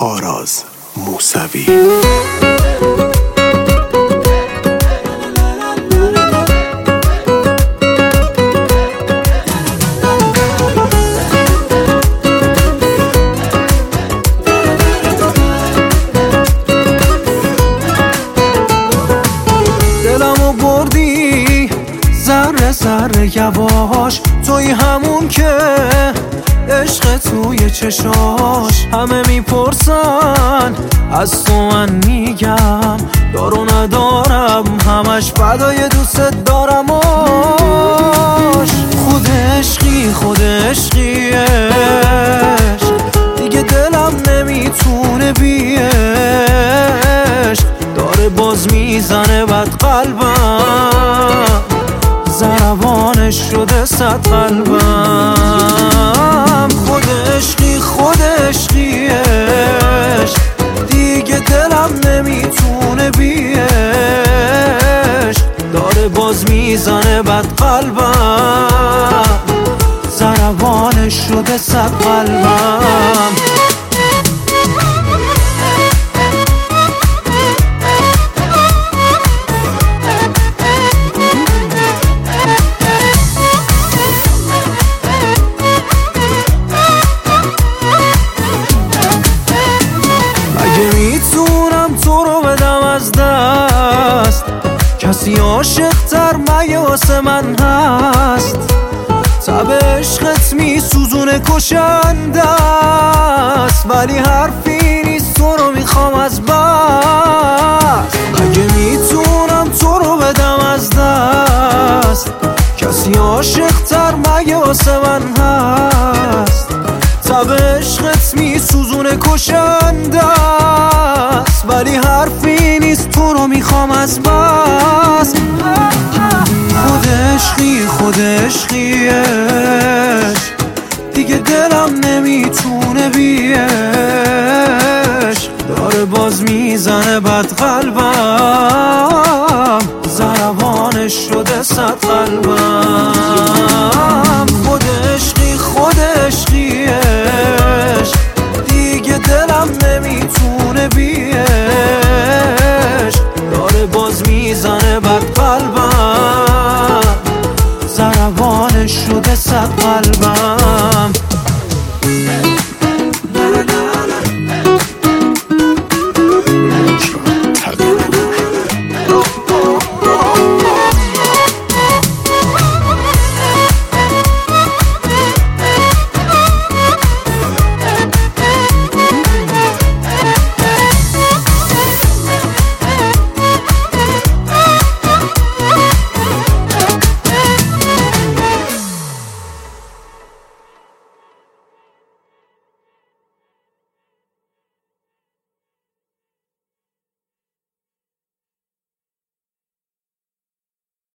آراز موسوی. دلمو بردی ذره ذره یواش، توی همون که عشق توی چشاش. همه میپرسن از تو، من میگم دارو ندارم، همش فدای دوست دارمش. خود عشقی خود عشقیش، دیگه دلم نمیتونه بیش، داره باز میزنه بد قلبم، ضربانش شده 100 قلبم. خود عشقی خود عشقیش، دیگه دلم نمیتونه بیش، داره باز میزنه بد قلبم، ضربانش شده 100 قلبم. میتونم تو رو بدم از دست، کسی عاشق تر مگه واسه من هست؟ تب عشقت میسوزونه کشنده است، ولی حرفی نیست تو رو میخوام از بس. مگه میتونم تو رو بدم از دست، کسی عاشق تر مگه واسه من هست؟ تب عشقت میسوزونه کشنده است، ولی حرفی نیست تو رو میخوام از بس. خود عشقی خود عشقیش، دیگه دلم نمیتونه بیش، داره باز میزنه بد قلبم، ضربانش شده 100 قلبم. خود عشقی خود عشقیش، دیگه دلم نمیتونه بیش، داره باز میزنه بد قلبم، ضربانش شده 100 قلبم.